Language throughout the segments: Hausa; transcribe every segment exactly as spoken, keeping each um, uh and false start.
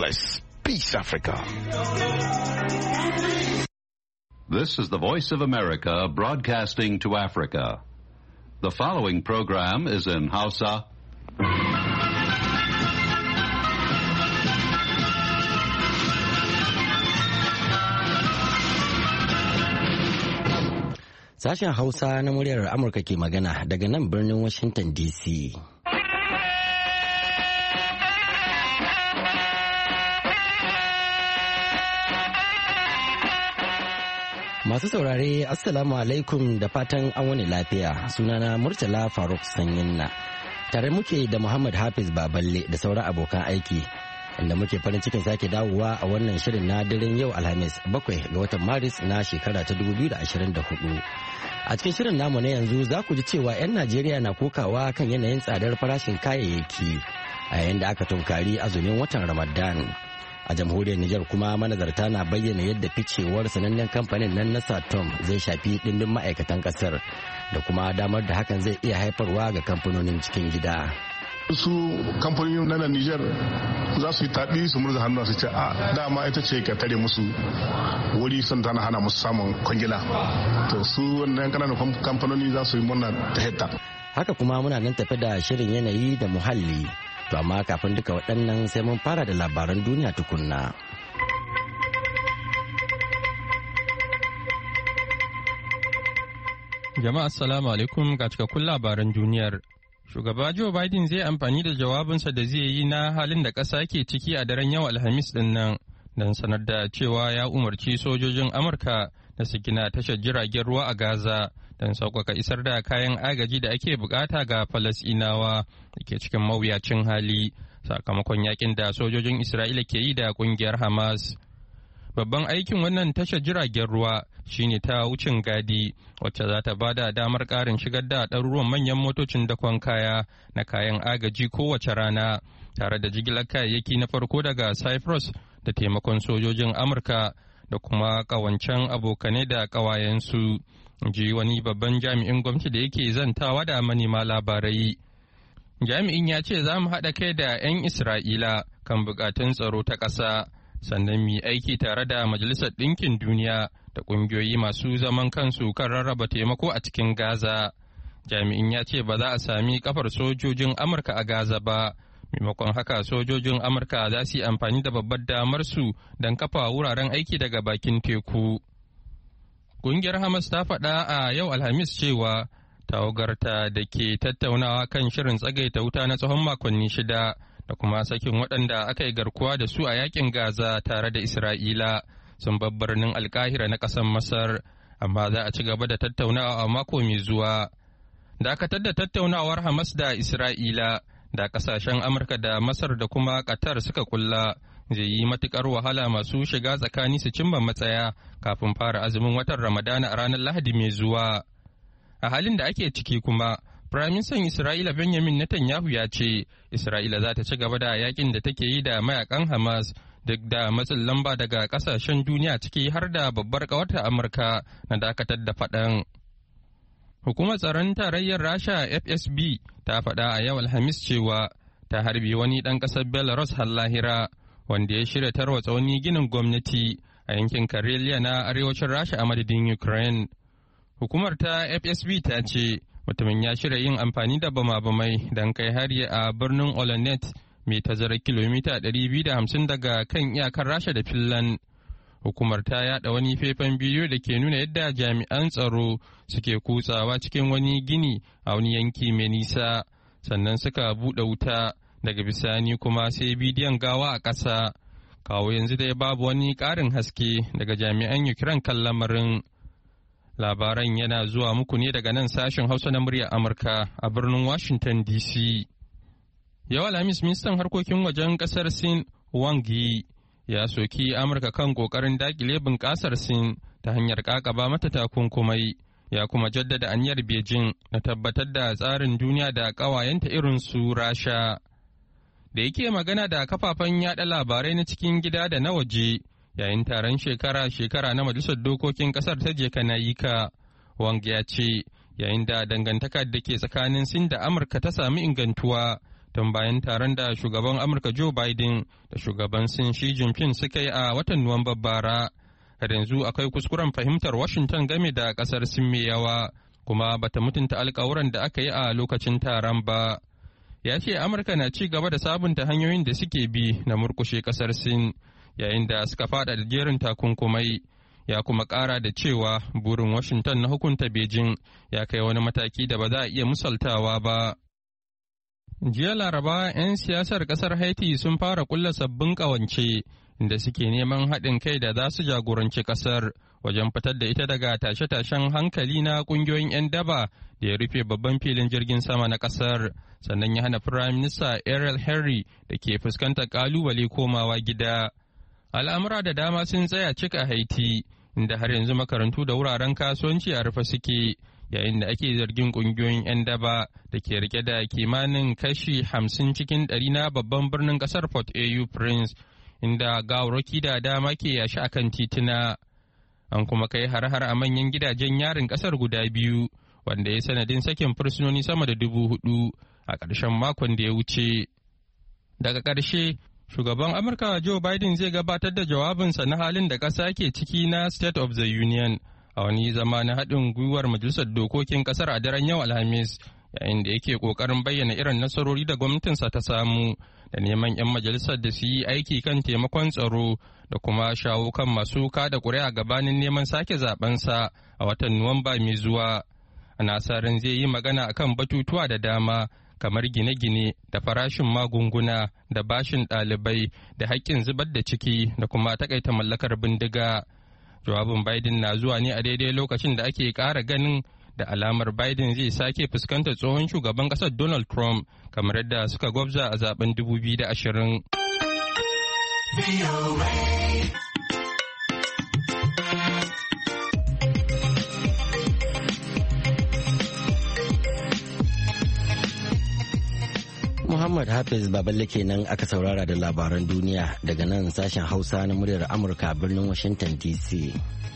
bless. Peace, Africa. This is the Voice of America broadcasting to Africa. The following program is in Hausa. Sashen Hausa na muryar Amurka ke magana daga nan birnin Washington D C. Masu saurare, Assalamu alaikum da fatan an wani lafiya. Sunana Murtala Faruk Sanyinna. Tare muke da Muhammad Hafiz Baballe da sauran abokan aiki. Inda muke farin cikin sake dawowa a wannan shirin na daren yau Alhamis bakwai ga watan Maris na shekara ta dubu biyu da ashirin da hudu. A cikin shirin namu na yanzu za ku ji cewa 'yan Najeriya na kokawa kan yanayin tsadar farashin kayayyaki a yayin da aka tunkari azumin watan Ramadan. A jamhuriyar Nijar kuma manazarta na bayyana yadda ficewar sanannen kamfanin nan na Satom zai shafi ɗimbin ma'aikatan ƙasar da kuma damar da hakan zai iya haifarwa ga kamfanonin cikin gida. Su kamfanonin na Nijar za su yi taɓi su murza hannu su ce a dama ita ce ka tare musu wuri sun tana hana musu samun kwangila. To su wannan ƙananan kamfanoni za su yi murna ta hetta. Haka kuma muna nan tafi da shirin yanayi da muhalli. To amma kafin duka waɗannan sai mun fara da labaran duniya tukunna. Jama'a assalamu alaikum ga cikakkun labaran duniyar. Shugaba Joe Biden zai amfani da jawabinsa da zai yi na halin da ƙasa ke ciki a daren yau Alhamis ɗin nan don sanar da cewa ya umarci sojojin Amurka da su gina tashar jiragen ruwa a Gaza don sauƙaƙa isar da kayan agaji da ake bukata ga Falasɗinawa da ke cikin mawuyacin hali sakamakon yakin da sojojin Isra'ila ke yi da ƙungiyar Hamas. Babban aikin wannan tashar jiragen ruwa shine ta wucin gadi wacce za ta bada damar ƙarin shigar da ɗaruruwan manyan motocin dakon kaya na kayan agaji kowace rana tare da jigilar kayayyaki na farko daga Cyprus da taimakon sojojin Amurka da kuma ƙawancen abokanai da ƙawayensu. Ji wani babban jami'in gwamnati da yake zantawa da manema labarai. Jami'in ya ce za mu haɗa kai da 'yan Isra'ila kan buƙatun tsaro ta ƙasa, sannan mu aiki tare da Majalisar Ɗinkin Duniya da ƙungiyoyi masu zaman kansu kan rarraba taimako a cikin Gaza. Jami'in ya ce ba za a sami kafar sojojin Amurka a Gaza ba. Maimakon haka sojojin Amurka za su yi amfani da babbar damar su don kafa wuraren aiki daga bakin teku. Ƙungiyar Hamas ta faɗa a yau Alhamis cewa tawagarta da ke tattaunawa kan shirin tsagaita wuta na tsawon makonni shida da kuma sakin waɗanda aka yi garkuwa da su a yakin Gaza tare da Isra'ila sun bar birnin Alkahira na ƙasar Masar, amma za a ci gaba da tattaunawa a mako mai zuwa. Dakatar da tattaunawar Hamas da Isra'ila da ƙasashen Amurka da Masar da kuma Qatar suka kulla zai yi matukar wahala masu shiga tsakani su cimma matsaya kafin fara azumin watan Ramadana a ranar Lahadi mai zuwa. A halin da ake ciki kuma, Firaministan Isra'ila Benjamin Netanyahu ya ce Isra'ila za ta ci gaba da yakin da take yi da mayakan Hamas duk da matsin lamba daga kasashen duniya ciki har da babbar kawarta Amurka na dakatar da faɗan. Hukumar tsaron tarayyar Rasha F S B ta faɗa a yau Alhamis cewa ta harbi wani ɗan ƙasar Belarus har lahira wanda ya shirya tarwatsa wani ginin gwamnati a yankin Karelia na arewacin Rasha a madadin Ukraine. Hukumar ta F S B ta ce mutumin ya shirya yin amfani da bama-bamai don kai hari a birnin Olenet mai tazarar kilomita ɗari biyu da hamsin daga kan iyakar Rasha da Finland. Hukumar ta yada wani faifan bidiyo da ke nuna yadda jami'an tsaro suke kutsawa cikin wani gini a wani yanki mai nisa, sannan suka buɗe wuta daga bisani kuma sai bidiyon gawa a ƙasa. Kawo yanzu dai babu wani ƙarin haske daga jami'an Ukraine kan lamarin. Labaran yana zuwa muku ne daga nan sashen Hausa na muryar Amurka a birnin Washington D C. Yau Alhamis ministan harkokin wajen ƙasar Sin Wang Yi ya soki Amurka kan ƙoƙarin dakile bunƙasar Sin ta hanyar ƙaƙaba mata takunkumai, ya kuma jaddada aniyar Beijing na tabbatar da tsarin duniya da ƙawayenta irin su Rasha. Da yake magana da kafafen yada labarai na cikin gida da na waje yayin taron shekara-shekara na Majalisar Dokokin Ƙasar ta Jekanayika, Wang ya ce yayin da dangantaka da ke tsakanin Sin da Amurka ta sami ingantuwa, tun bayan taron da shugaban Amurka Joe Biden da shugaban Sin Xi Jinping suka yi a watan Nuwamban bara. Har yanzu akwai kuskuren fahimtar Washington game da kasar Sin mai yawa, kuma bata mutunta alkawuran da aka yi a lokacin taron ba. Ya ce Amurka na ci gaba da sabunta hanyoyin da suke bi na murkushe kasar Sin, yayin da suka fada da jerin takunkumai. Ya kuma kara da cewa burin Washington na hukunta Beijing ya kai wani mataki da ba za a iya musaltawa ba. Jiya Laraba, 'yan siyasar kasar Haiti sun fara kulla sabbin ƙawance inda suke neman haɗin kai da za su jagoranci kasar wajen fitar da ita daga tashe-tashen hankali na ƙungiyoyin 'yan daba da ya rufe babban filin jirgin sama na kasar, sannan ya hana Firayim Minista Ariel Henry da ke fuskantar ƙalubale komawa gida. Al'amura da dama sun tsaya cika Haiti, inda har yanzu makarantu da wuraren kasuwanci a rufe suke, yayin da ake zargin ƙungiyoyin 'yan daba da ke rike da kimanin kashi hamsin cikin ɗari na babban birnin ƙasar Port-au-Prince, inda gawarwaki da dama ke yashi a kan tituna. An kuma kai har-har a manyan gidajen yarin ƙasar guda biyu, wanda ya sanadin sakin fursunoni sama da dubu hudu a ƙarshen makon da ya wuce. Daga ƙarshe, shugaban Amurka Joe Biden zai gabatar da jawabinsa na halin da ƙasa ke ciki na State of the Union a wani zama na haɗin gwiwar Majalisar Dokokin ƙasar a daren yau Alhamis, yayin da yake ƙoƙarin bayyana irin nasarori da gwamnatinsa ta samu da neman 'yan majalisar da su yi aiki kan taimakon tsaro da kuma shawo kan masu kada ƙuri'a gabanin neman sake zabensa a watan Nuwamba mai zuwa. Ana sa ran zai yi magana akan batutuwa da dama kamar gine-gine da farashin magunguna da bashin ɗalibai da haƙƙin zubar da ciki da kuma takaita mallakar bindiga. Jawabin Biden na zuwa ne a daidai lokacin da ake ƙara ganin da alamar Biden zai sake fuskantar tsohon shugaban ƙasar Donald Trump kamar yadda suka gwabza a zaben dubu biyu da ashirin. Muhammad Hafiz Baballe kenan aka saurara da labaran duniya daga nan sashen Hausa na muryar Amurka birnin Washington D C.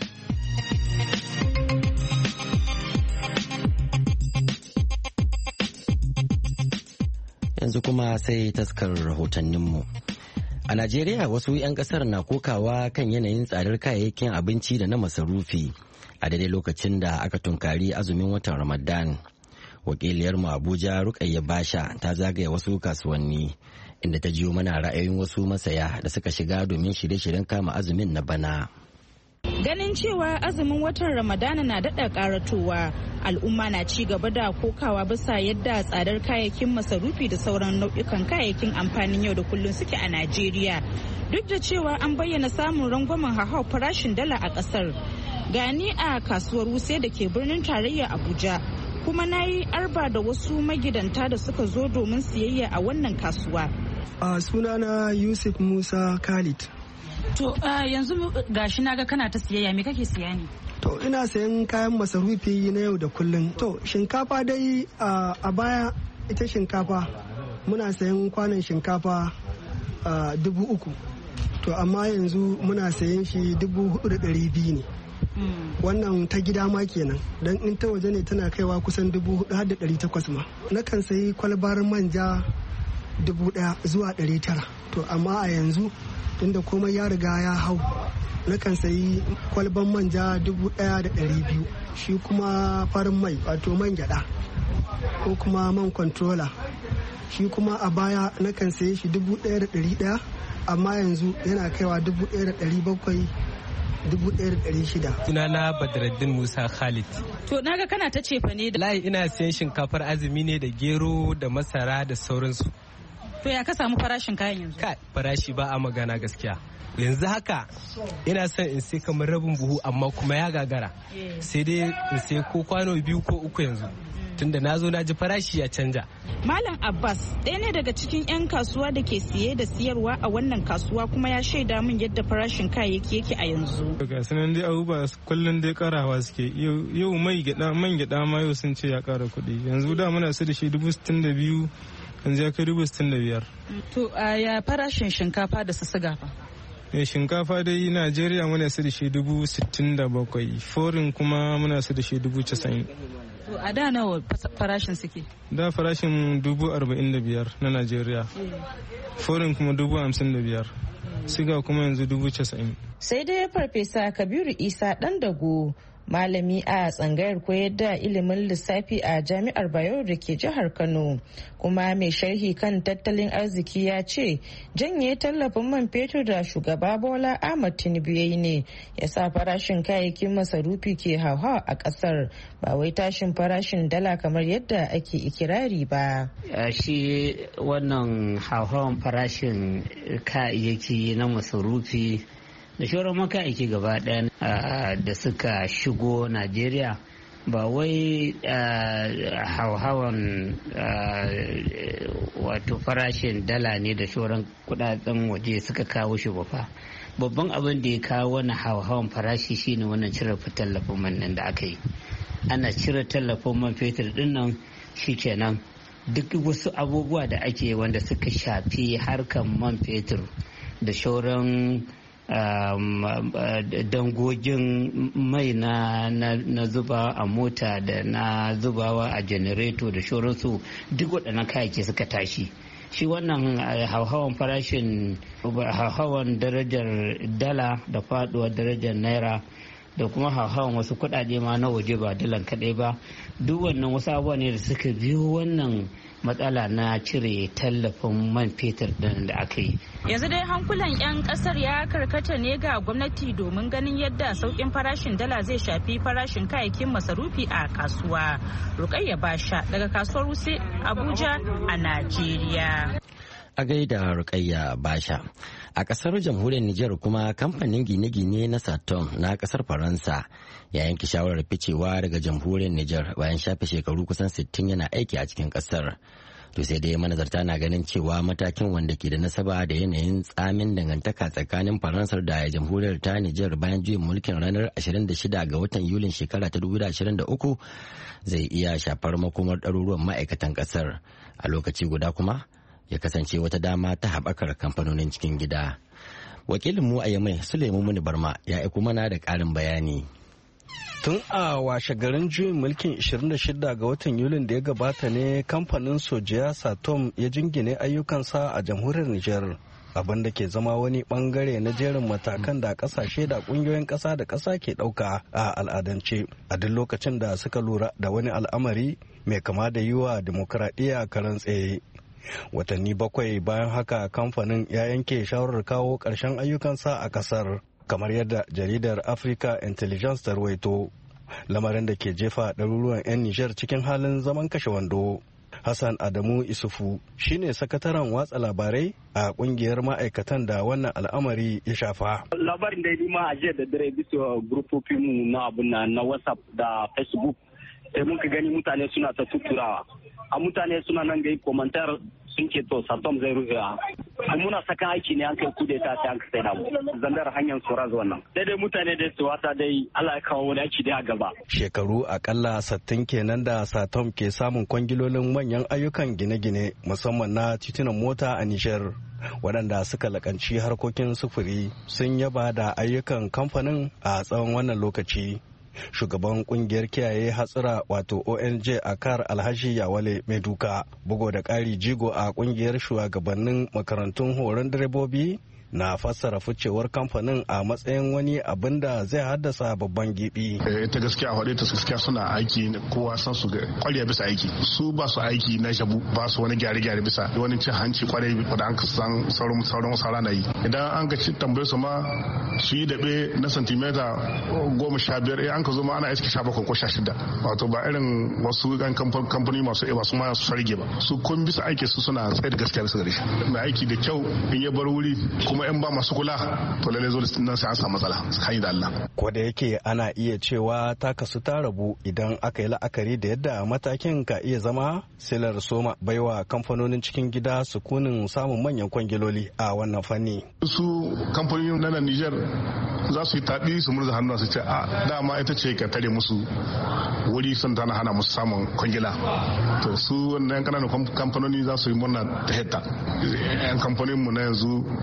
Yanzu kuma sai taskar rahotanninmu. A Najeriya wasu 'yan kasar na kokawa kan yanayin tsadar kayayyakin abinci da na masarufi a daidai lokacin da aka tunkari azumin watan Ramadan. Wakiliyarmu Abuja Rukayya Basha ta zagaya wasu kasuwanni inda ta jiyo mana ra'ayoyin wasu masaya da suka shiga domin shirye-shiryen kama azumin na bana. Ganin cewa azumin watan Ramadana na daɗa ƙaratowa, al'umma na ci gaba da kokawa bisa yadda tsadar kayayyakin masarufi da sauran nau'ikan kayayyakin amfanin yau da kullum suke a Najeriya. Duk da cewa an bayyana samun rangwamen hauhawar farashin dala a ƙasar. Gani a kasuwar Wuse da ke birnin tarayya Abuja, kuma na yi arba da wasu magidanta da suka zo domin siyayya a wannan kasuwa. A sunana Yusuf Musa Khalid. To yanzu gashi na ga kana ta siyayya, me kake siya ne? To ina sayan kayan masarufi na yau da kullum. To shinkafa dai a baya ita shinkafa muna sayan kwanan shinkafa dubu uku. To amma yanzu muna sayan shi dubu hudu da ɗari biyu ne. Wannan ta gida ma kenan, don in ta waje ne tana kaiwa kusan dubu hudu har da ɗari takwas ma. Nakan sayi kwalbar manja dubu ɗaya zuwa ɗari tara. To amma a yanzu tunda komai ya riga ya hau, nakan sayi kwalban manja dubu ɗaya da ɗari biyu. Shi kuma farin mai wato man gyaɗa ko kuma man controller, shi kuma a baya nakan sayi shi dubu ɗaya da ɗari ɗaya, amma yanzu yana kaiwa dubu ɗaya da ɗari bakwai, dubu ɗaya da ɗari shida. Sunana Badaraddin Musa Khalid. To naga kana ta cefa ne da layi, ina sayan shinkafar azumi ne da gero da masara da sauransu. To ya ka samu farashin kayan yanzu? Kai, farashi ba a magana gaskiya. Yanzu haka ina son in sai kamar rabin buhu amma kuma ya gagara. Sai dai in sai ko kwano biyu ko uku yanzu. Tunda na zo na ji farashi ya canja. Malam Abbas ɗaya ne daga cikin 'yan kasuwa da ke siye da siyarwa a wannan kasuwa, kuma ya shaida min yadda farashin kayayyaki yake a yanzu. Daga sanan dai abubuwa kullum dai karawa suke. Yau mai gyaɗa man gyaɗa ma yau sun ce ya kara kuɗi. Yanzu da muna su da shi dubu sittin da biyu, yanzu ya kai dubu sittin da biyar. To a ya farashin shinkafa da sassaga fa? Shinkafa dai Najeriya muna su da shi dubu sittin da bakwai, forin kuma muna su da shi dubu casa'in. To a da nawa farashin suke? Da farashin dubu arba'in da biyar na Najeriya. Foreign kuma dubu hamsin da biyar. Siga kuma yanzu dubu casa'in. Sai dai Farfesa Kabiru Isa ɗan dago malami a tsangayar koyar da ilimin lissafi a jami'ar Bayero da ke jihar Kano kuma mai sharhi kan tattalin arziki ya ce janye tallafin man fetur da shugaba Bola Ahmad Tinubu yayi ne ya sa farashin kayayyakin masarufi ke hauhawa a kasar ba wai tashin farashin dala kamar yadda ake ikirari ba. Shi wannan hauhawan farashin kayayyaki na masarufi da shauran makaiki gaba ɗaya da suka shigo Najeriya ba wai hauhawan wato farashin dala ne da shauran kudaden waje suka kawo shi ba fa. Babban abin da ya kawo wani hauhawan farashi shine wannan cire tallafin man nan da aka yi. Ana cire tallafin man fetur din nan shikenan duk wasu abubuwa da ake wanda suka shafi harkar man fetur da shauran Um, uh, dangogin mai na, na, na zuba a mota da na zubawa a janareto da shoransu duk waɗannan kayayyaki suka tashi. Shi wannan uh, hauhawan farashin hauhawan darajar dala da faduwar darajar naira da kuma hauhawan wasu kuɗaɗe ma na waje ba dalan kaɗai ba duk wannan wasu abubuwa ne da suka biyo wannan matsala na cire tallafin man fetur din da aka yi. Yanzu dai hankulan 'yan kasar ya karkata ne ga gwamnati domin ganin yadda sauƙin farashin dala zai shafi farashin kayayyakin masarufi a kasuwa. Rukayya Basha daga kasuwar Wuse Abuja a Najeriya. A gaida Rukayya Basha. A kasar jamhuriyar Nijar kuma kamfanin gine-gine na Satom na kasar Faransa ya yanke shawarar ficewa daga jamhuriyar Nijar bayan shafe shekaru kusan sittin yana aiki a cikin kasar. To sai dai manazarta na ganin cewa matakin wanda ke da nasaba da yanayin tsamin dangantaka tsakanin Faransar da jamhuriyar ta Nijar bayan juyin mulkin ranar ashirin da shida ga watan Yulin shekara ta dubu biyu da ashirin da uku zai iya shafar makomar ɗaruruwan ma'aikatan kasar. A lokaci guda kuma ya kasance wata dama ta haɓakar kamfanonin cikin gida. Wakilinmu a Yamai Suleiman Muni Barma ya aiko mana da ƙarin bayani. Tun a washe garin juyin mulkin ashirin da shida ga watan Yulin da ya gabata ne kamfanin Sojiya Satom ya jingine ayyukansa a jamhuriyar Nijar. Abin da ke zama wani bangare na jerin matakan da kasashe da kungiyoyin kasa da kasa ke dauka a al'adance a duk lokacin da suka lura da wani al'amari mai kama da yi wa dimokuraɗiyya karan tsaye. Watanni bakwai bayan haka kamfanin ya yanke shawarar kawo ƙarshen ayyukansa a ƙasar kamar yadda jaridar Africa Intelligence ta ruwaito, lamarin da ke jefa ɗaruruwan 'yan Nijar cikin halin zaman kashe wando. Hassan Adamu Isufu shine sakataren watsa labarai a kungiyar ma'aikatan da wannan al'amari ya shafa. Labarin da ya ma a jiya da dare bisa grupofinmu na abun na WhatsApp da Facebook sai muka gani mutane suna ta tuturawa. A mutane suna nan ga yi komantar sun ce to Satom zai rufe a muna saka aiki ne an kai kudeta sai an kai namu zandar hanyar Soraz wannan daidai mutane da su wata dai Allah ya kawo wani aiki da a gaba. Shekaru akalla sattin kenan da Satom ke samun kwangilolin manyan ayyukan gine-gine musamman na titunan mota a Nijar. Waɗanda suka lakanci harkokin sufuri sun yaba da ayyukan kamfanin a tsawon wannan lokaci. Shugaban kungiyar kiyaye hatsira wato O N G Akar Alhaji Yawale mai duka bugo da ƙari jigo a kungiyar shugabannin makarantun horon direbobi na fassara ficewar kamfanin a matsayin wani abin da zai haddasa babban gibi. Ita gaskiya a ta gaskiya suna aiki kowa san su kwarya bisa aiki su ba su aiki na shabu ba su wani gyare-gyare bisa wani cin hanci kwarai da an san sauran sauran sauran na yi idan an ga tambaye su ma su yi daɓe na santimeta goma sha biyar an ka zo ma ana iske sha bakwai ko sha shida wato ba irin wasu yan kamfani masu ewa su ma su sarge ba su kun bisa aiki su suna tsaye da gaskiya bisa gare shi mai aiki da kyau in ya bar wuri kuma in ba masu kula to lalle zo nan sai an samu matsala tsakani da Allah. Ko da yake ana iya cewa ta kasu ta rabu idan aka yi la'akari da yadda matakin ka iya zama silar soma baiwa kamfanonin cikin gida sukunin samun manyan kwangiloli a wannan fanni. Su kamfanonin na Niger za su yi taɗi su murza hannu su ce a dama ita ce ka tare musu wuri sun tana hana musu samun kwangila to su wannan kananan kamfanoni za su yi murna ta hetta yan kamfanin mu na yanzu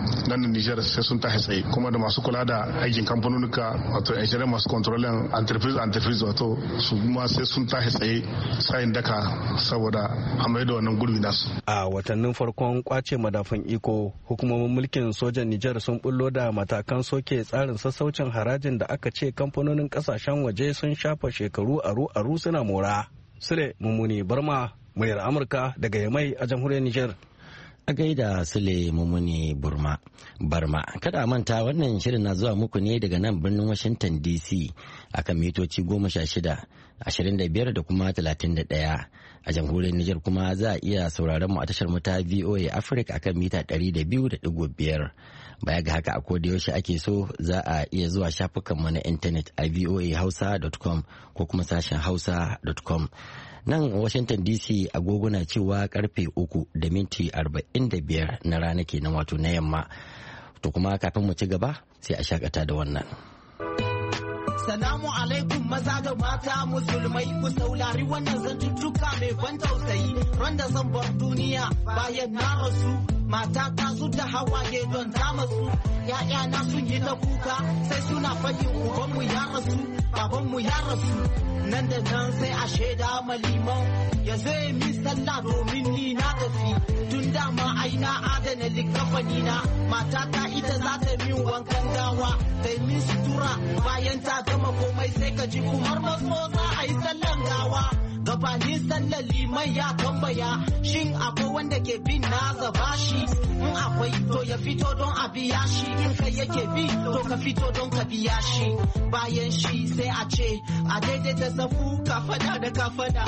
nan da Niger sai sun tashi tsaye kuma da masu kula da aikin kamfanonuka wato engineer masu controlling entreprise entreprise wato su ma sai sun tashi tsaye sayin daka saboda a mai da wannan gurbi nasu. A watannin farkon kwace madafan iko hukumomin mulkin sojan Niger sun bullo da matakan soke tsarin sassaucin harajin da aka ce kamfanonin kasashen waje sun shafa shekaru aru-aru suna mora. Sule Mummuni Barma, muryar Amurka daga Yamai a jamhuriyar Niger. A gaida Sule Mummuni Burma Barma. Kada a manta wannan shirin na zuwa muku ne daga nan birnin Washington D C akan mitoci goma sha shida, ashirin da biyar da kuma talatin da ɗaya. A jamhuriyar Nijar kuma za a iya sauraron mu a tashar mu ta V O A Africa akan mita ɗari da biyu da ɗigo biyar. Baya ga haka a koda yaushe ake so za a iya zuwa shafukan mu na intanet a voa hausa dot com ko kuma sashen hausa dot com. Nan Washington D C agogo na cewa karfe uku da minti arba'in da biyar na rana kenan wato na yamma. To kuma kafin mu ci gaba sai a shakata da wannan. Salamu alaikum maza da mata musulmai ku saurari wannan zantuttuka mai ban tausayi randa zan bar duniya bayan na rasu mata ta su da hawaye don ta masu ya'ya na sun yi ta kuka sai suna faɗin ubanmu ya rasu babanmu ya rasu nan da nan sai a shaida maliman ya zai mi sallah domin ni na tafi tun dama ai na adana likafani na mata ta ita za ta min wankan gawa ta yi min sutura bayan ta gama komai sai ka ji kumar maso za a yi sallan gawa gabanin sallar liman ya tambaya shin akwai wanda ke bin na zaba shi in akwai to ya fito don a biya shi in kai yake bi to ka fito don ka biya shi bayan shi sai a ce a daidaita safu kafada da kafada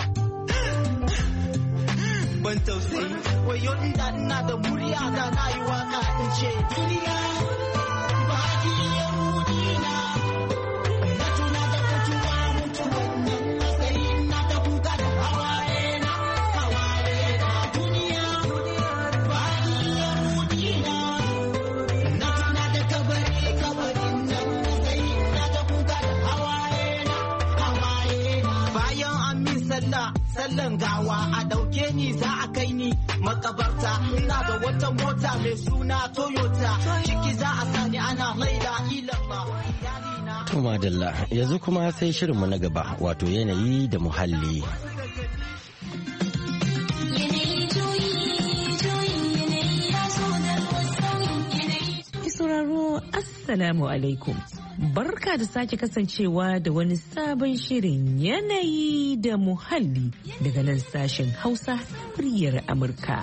ban tausayi wayo inda ina da murya da na yi waka in ce duniya ba ki yahudina na tuna da mutuwa mutuwan nan matsayi na ta kuka da hawaye na hawaye na duniya ba ki yahudina na tuna da kabari kabarin nan matsayi na ta kuka da hawaye na hawaye na bayan an min sallah sallan gawa a dauke ni za a kai ni makabarta ina da wata mota mai suna Toyota ciki za a sani ana laida ilallah. To madalla yanzu kuma sai shirinmu na gaba wato yanayi da muhalli. Sauraro Assalamu alaikum. Barka da sake kasancewa da wani sabon shirin yanayi da muhalli daga nan sashen Hausa muryar Amurka.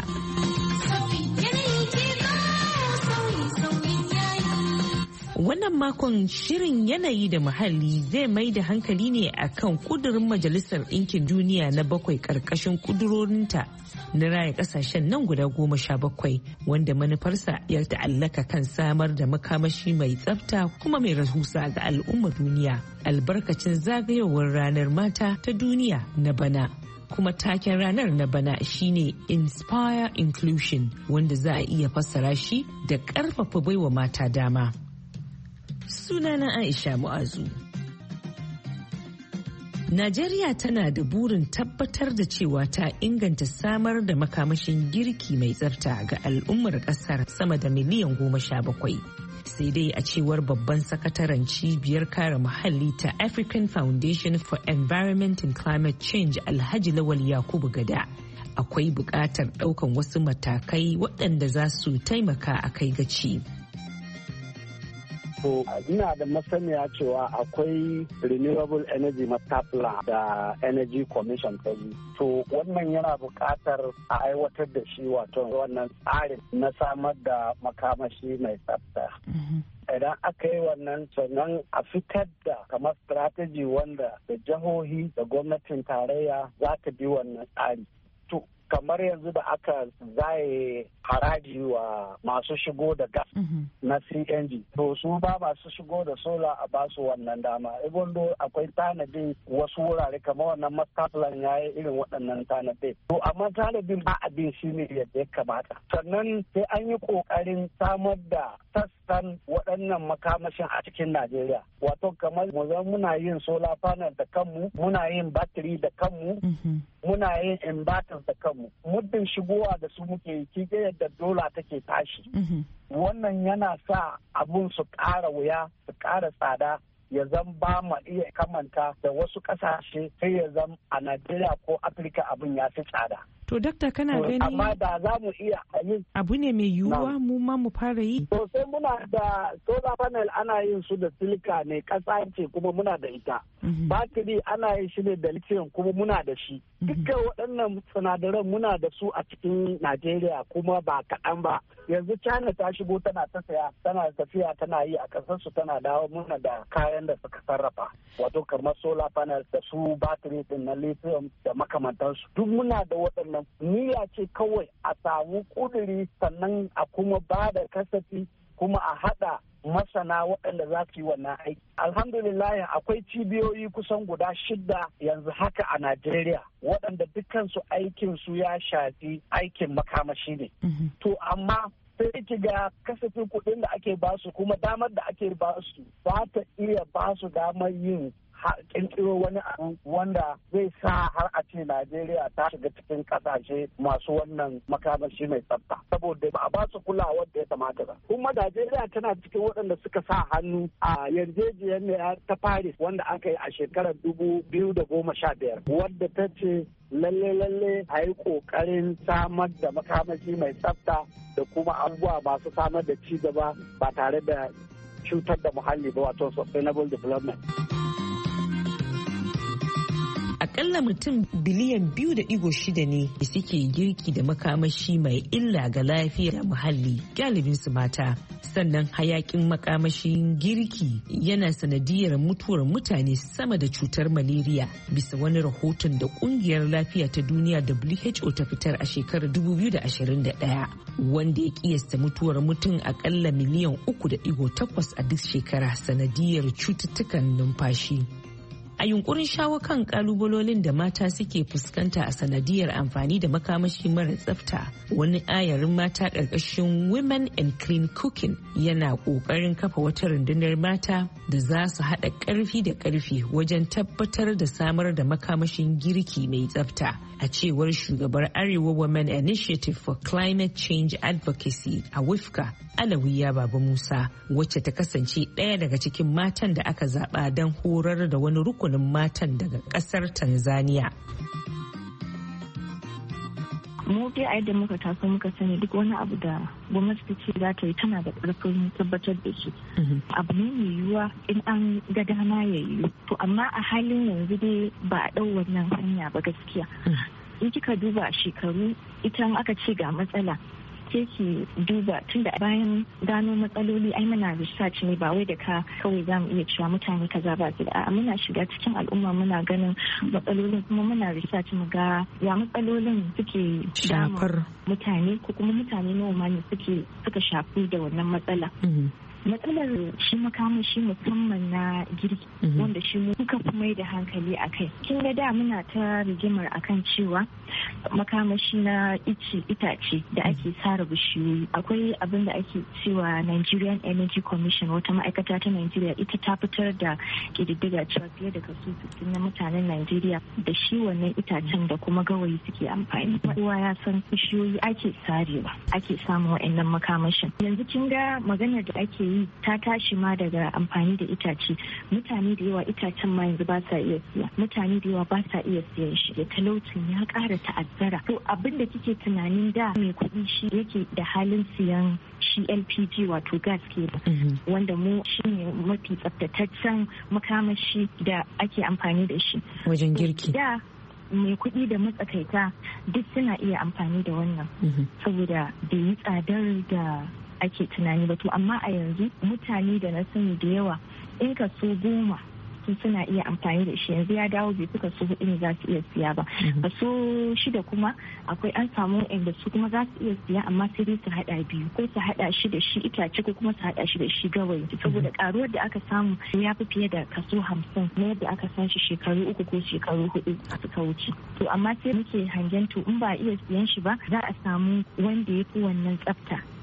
Wannan makon shirin yanayi da muhalli zai mai da hankali ne akan kudurin Majalisar Ɗinkin Duniya na bakwai ƙarƙashin kudurorinta na raya ƙasashen nan guda goma sha bakwai wanda manufarsa ya ta'allaka kan samar da makamashi mai tsafta kuma mai rahusa ga al'ummar duniya albarkacin zagayowar ranar mata ta duniya na bana. Kuma taken ranar na bana shine Inspire Inclusion wanda za a iya fassara shi da ƙarfafa baiwa mata dama. Sunana Aisha Mu'azu. Najeriya tana da burin tabbatar da cewa ta inganta samar da makamashin girki mai tsafta ga al'ummar kasar sama da miliyan goma sha bakwai. Sai dai a cewar babban sakataren cibiyar kare muhalli ta African Foundation for Environment and Climate Change Alhaji Lawal Yakubu Gada. Akwai buƙatar ɗaukan wasu matakai waɗanda za su taimaka a kai gaci. To ina da masaniya cewa akwai renewable energy master plan da energy commission ta yi. To wannan yana buƙatar a aiwatar da shi wato wannan tsarin na samar da makamashi mai tsafta. Idan aka yi wannan sannan a fitar da kamar strategy wanda da jihohi da gwamnatin tarayya za ta bi wannan tsari. To kamar yanzu da aka zaye haraji wa masu shigo da gas na C N G to su ba masu shigo da sola a basu wannan dama ibondo akwai tanadin wasu wurare kamar wannan master plan ya yi irin waɗannan tanadin to amma tanadin ba abin shi ne yadda ya kamata sannan sai an yi ƙoƙarin samar da san waɗannan makamashin a cikin Najeriya. Wato kamar mu zan muna yin solar panel da kanmu, muna yin battery da kanmu, muna yin inverters da kanmu. Muddin shigowa da su muke yi kike yadda dola take tashi. Wannan yana sa abun su ƙara wuya, su ƙara tsada. Ya zan ba mu iya kamanta da wasu kasashe sai ya zan a Najeriya ko Afirka abin ya fi tsada. To dakta kana gani amma da za mu iya yin abu ne mai yiwuwa mu ma mu fara yi? To sai muna da solar panel ana yin su da silika ne kasa ce kuma muna da ita. Batiri ana yin shi ne da lithium kuma muna da shi. Dukkan waɗannan sinadaran muna da su a cikin Najeriya kuma ba kaɗan ba. Yanzu China ta shigo tana ta saya tana tafiya tana yi a ƙasar su tana dawo muna da kayan da suka sarrafa. Wato kamar solar panel da su batiri din na lithium da makamantansu. Duk muna da waɗannan niyya ce kawai a samu kuduri sannan a kuma ba da kasafi kuma a hada masana waɗanda za su yi wannan aiki. Alhamdulillah akwai cibiyoyi kusan guda shida yanzu haka a Najeriya waɗanda dukkansu aikinsu ya shafi aikin makamashi ne. To amma sai ki ga kasafin kuɗin da ake basu kuma damar da ake basu ba ta iya basu damar yin kirkiro wani abu wanda zai sa har a ce Najeriya ta shiga cikin kasashe masu wannan makamashi mai tsafta saboda ba a ba su kulawa da ya kamata ba. Kuma Najeriya tana cikin waɗanda suka sa hannu a yarjejiyar ne ta Paris wanda aka yi a shekarar dubu biyu da goma sha biyar wadda ta ce lalle lalle a yi ƙoƙarin samar da makamashi mai tsafta da kuma abubuwa masu samar da ci gaba ba tare da cutar da muhalli ba wato sustainable development. Akalla mutum biliyan biyu da digo shida ne suke girki da makamashi mai illa ga lafiyar muhalli galibin su mata. Sannan hayakin makamashin girki yana sanadiyar mutuwar mutane sama da cutar malaria bisa wani rahoton da kungiyar lafiya ta duniya W H O ta fitar a shekarar dubu biyu da ashirin da ɗaya wanda ya kiyasta mutuwar mutum akalla miliyan uku da digo takwas a duk shekara sanadiyar cututtukan numfashi. A yunkurin shawo kan kalubalolin da mata suke fuskanta a sanadiyar amfani da makamashi mara tsafta, wani ayarin mata ƙarƙashin Women and Clean Cooking yana ƙoƙarin kafa wata rundunar mata da za su haɗa ƙarfi da ƙarfi wajen tabbatar da samar da makamashin girki mai tsafta. A cewar shugabar Arewa Women Initiative for Climate Change Advocacy a WIFCA, Alawiya Baba Musa, wacce ta kasance ɗaya daga cikin matan da aka zaɓa don horar da wani rukunin matan daga ƙasar Tanzania. mu dai a yadda muka taso muka sani duk wani abu da gwamnati ta ce za ta yi tana da ƙarfin tabbatar da shi abu ne mai yiwuwa in an ga dama ya yiwu to amma a halin yanzu dai ba a ɗau wannan hanya ba gaskiya in kika duba shekaru ita aka ce ga matsala sai ki duba tunda bayan gano matsaloli ai muna research ne ba wai da ka kawai za mu iya cewa mutane kaza ba su da muna shiga cikin al'umma muna ganin matsalolin kuma muna research mu ga ya matsalolin suke shafar mutane ko kuma mutane nawa ne suke suka shafi da wannan matsala. Matsalar shi makamashi musamman na girki wanda shi mu kuka fi mai da hankali a kai. Kin ga da muna ta rigimar akan cewa makamashi na ice itace da ake tsara bishiyoyi. Akwai abin da ake cewa Nigerian Energy Commission wata ma'aikata ta Nigeria ita ta fitar da ƙididdiga cewa fiye da kaso sittin na mutanen Nigeria da shi wannan itacen da kuma gawayi suke amfani. Kowa ya san bishiyoyi ake sarewa ake samun wa'annan makamashin. Yanzu kin ga maganar da ake yi ta tashi ma daga amfani da itace mutane da yawa itacen ma yanzu ba sa iya siya mutane da yawa ba sa iya siyan shi da talaucin ya ƙara ta'azzara to abin da kike tunanin da mai kuɗi shi yake da halin siyan shi L P G wato gas kenan wanda mu shine mafi tsaftataccen makamashi da ake amfani da shi wajen girki da mai kuɗi da matsakaita duk suna iya amfani da wannan saboda bai yi tsadar da ake tunani ba to amma a yanzu mutane da na sani da yawa in ka so goma su suna iya amfani da shi yanzu ya dawo bai suka so hudu ne za su iya siya ba kaso shida kuma akwai an samu inda su kuma za su iya siya amma sai dai su hada biyu ko su hada shi da shi itace ko kuma su hada shi da shi gawayi saboda karuwar da aka samu ya fi fiye da kaso hamsin na yadda aka san shi shekaru uku ko shekaru hudu suka wuce to amma sai muke hangen to in ba a iya siyan shi ba za a samu wanda ya fi wannan tsafta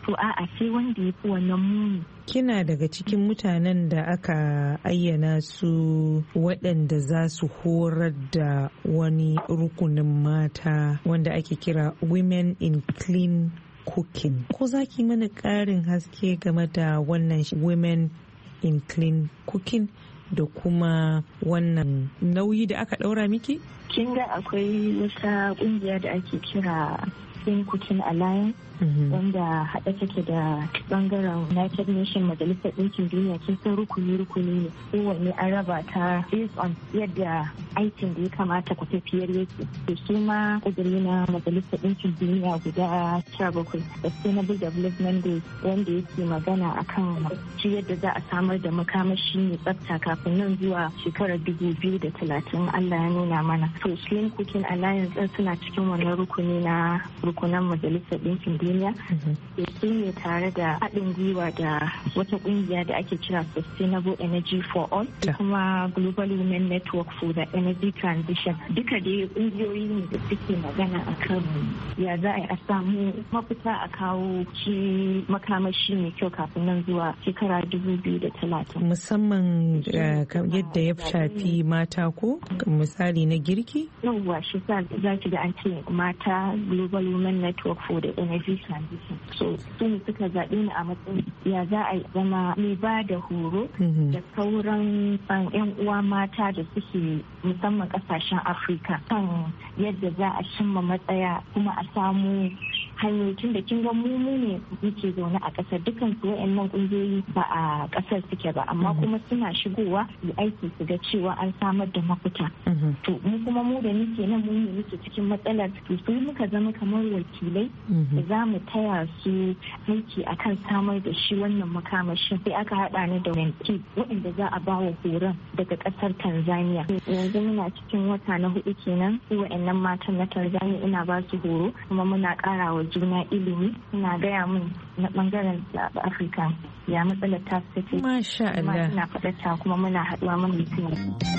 to a'a sai wanda ya fi wannan muni. Kina daga cikin mutanen da aka ayyana su waɗanda za su horar da wani rukunin mata wanda ake kira Women in Clean Cooking. Ko za ki mana ƙarin haske game da wannan Women in Clean Cooking da kuma wannan nauyi da aka ɗaura miki? Kin ga akwai wata ƙungiya da ake kira Clean Cooking Alliance wanda haɗa take da bangaren United Nations Majalisar Ɗinkin Duniya. Kin san rukuni rukuni ne kowanne an raba ta based on yadda aikin da ya kamata ku tafiyar yake. To su ma ƙudiri na Majalisar Ɗinkin Duniya guda sha bakwai Sustainable Development Goals wanda yake magana akan shi yadda za a samar da makamashi mai tsafta kafin nan zuwa shekarar dubu biyu da talatin Allah ya nuna mana. To Clean Cooking Alliance ɗin suna cikin wannan rukuni na rukunan Majalisar Ɗinkin Duniya. da su ne tare da haɗin gwiwa da wata ƙungiya da ake kira Sustainable Energy for All da kuma Global Women Network for the Energy Transition. Duka dai ƙungiyoyi ne da suke magana a kan ya za a samu mafita a kawo shi makamashi mai kyau kafin nan zuwa shekara dubu biyu da talatin. Musamman yadda ya shafi mata ko misali na girki? Yawwa shi sa za ki ga an ce mata Global Women Network for the Energy Transition. So su ne suka zaɓe ni a matsayin ya za a zama mai ba da horo da sauran yan uwa mata da suke musamman ƙasashen Afirka kan yadda za a cimma matsaya kuma a samu hanyoyin da kin ga mu ne muke zaune a ƙasar dukkan su wayannan ƙungiyoyi ba a ƙasar suke ba amma kuma suna shigowa su aiki su ga cewa an samar da mafita. To mu kuma mu da muke nan mu ne muke cikin matsalar to su muka zama kamar wakilai da za mu taya su aiki akan samar da shi wannan makamashin sai aka haɗa ni da wanki waɗanda za a ba wa horon daga ƙasar Tanzania. Yanzu muna cikin wata na hudu kenan su wayannan matan na Tanzania ina ba su horo kuma muna ƙara wa juna ilimi suna gaya min na bangaren Afirka ya matsalar ta take. Masha Allah. Ina faɗata kuma muna haɗuwa mana mutum.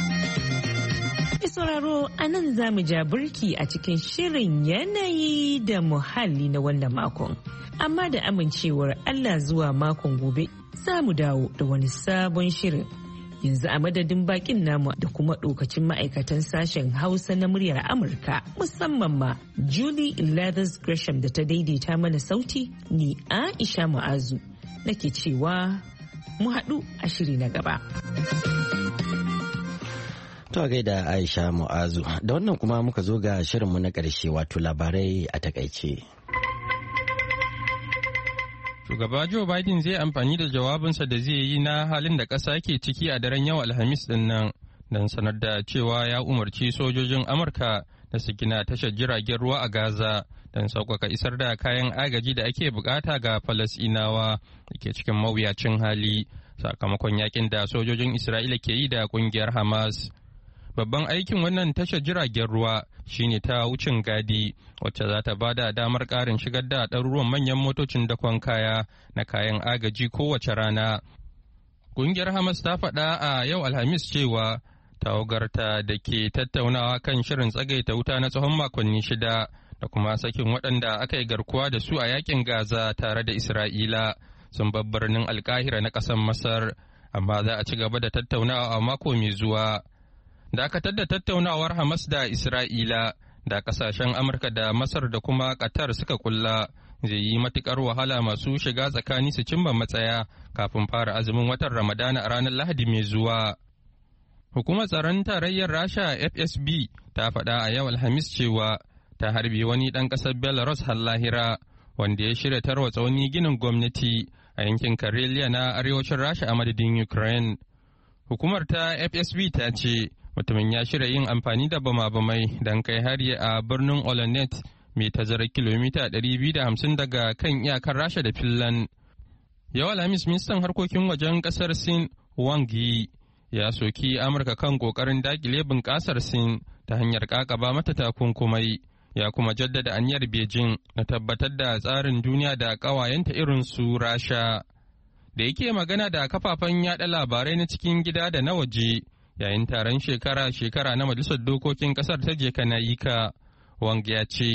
sauraro a nan za mu ja burki a cikin shirin yanayi da muhalli na wannan makon. Amma da amincewar Allah zuwa makon gobe za mu dawo da wani sabon shirin. Yanzu a madadin bakin namu da kuma dokacin ma'aikatan sashen Hausa na muryar Amurka musamman ma Julie Leathers Gresham da ta daidaita mana sauti ni Aisha Mu'azu nake cewa mu haɗu a shiri na gaba. To gaida Aisha Mu'azu da wannan kuma muka zo ga shirinmu na ƙarshe wato labarai a takaice. Shugaba Joe Biden zai amfani da jawabinsa da zai yi na halin da ƙasa ke ciki a daren yau Alhamis din nan don sanar da cewa ya umarci sojojin Amurka da su gina tashar jiragen ruwa a Gaza don sauƙaƙa isar da kayan agaji da ake bukata ga Falasɗinawa da ke cikin mawuyacin hali sakamakon yakin da sojojin Isra'ila ke yi da ƙungiyar Hamas. Babban aikin wannan tashar jiragen ruwa shine ta wucin gadi wacce za ta bada damar ƙarin shigar da ɗaruruwan manyan motocin dakon kaya na kayan agaji kowace rana. Ƙungiyar Hamas ta faɗa a yau Alhamis cewa tawagarta da ke tattaunawa kan shirin tsagaita wuta na tsawon makonni shida da kuma sakin waɗanda aka yi garkuwa da su a yakin Gaza tare da Isra'ila sun bar birnin Alkahira na ƙasar Masar, amma za a ci gaba da tattaunawa a mako mai zuwa. Dakatar da tattaunawar Hamas da Isra'ila da kasashen Amurka da Masar da kuma Qatar suka kulla zai yi matukar wahala masu shiga tsakani su cimma matsaya kafin fara azumin watan Ramadana a ranar Lahadi mai zuwa. Hukumar tsaron tarayyar Rasha F S B ta faɗa a yau Alhamis cewa ta harbe wani ɗan ƙasar Belarus har lahira wanda ya shirya tarwatsa wani ginin gwamnati a yankin Karelia na arewacin Rasha a madadin Ukraine. Hukumar ta F S B ta ce mutumin ya shirya yin amfani da bama-bamai don kai hari a birnin Olenet mai tazarar kilomita ɗari biyu da hamsin daga kan iyakar Rasha da Finland. Yau Alhamis ministan harkokin wajen ƙasar Sin Wang Yi ya soki Amurka kan ƙoƙarin dakile bunƙasar Sin ta hanyar ƙaƙaba mata takunkumai, ya kuma jaddada aniyar Beijing na tabbatar da tsarin duniya da ƙawayenta irin su Rasha. Da yake magana da kafafen yaɗa labarai na cikin gida da na waje, yayin taron shekara-shekara na Majalisar Dokokin Ƙasar ta Jeka Nayika, Wang ya ce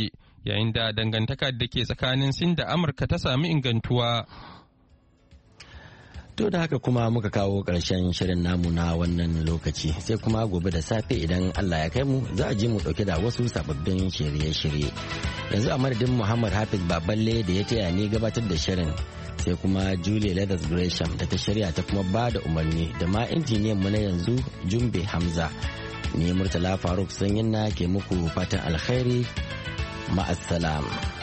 yayin da dangantaka da ke tsakanin Sin da Amurka ta sami ingantuwa. To da haka kuma muka kawo ƙarshen shirin namu na wannan lokaci sai kuma gobe da safe idan Allah ya kai mu za a ji mu ɗauke da wasu sababbin shirye-shirye. Yanzu a madadin Muhammad Hafiz Baballe da ya taya ni gabatar da shirin sai kuma Julie Leathers Gresham da ta shirya ta kuma ba da umarni da ma injiniyan mu na yanzu Jumbe Hamza. Ni Murtala Faruk Sanyin na ke muku fatan alkhairi ma'assalam.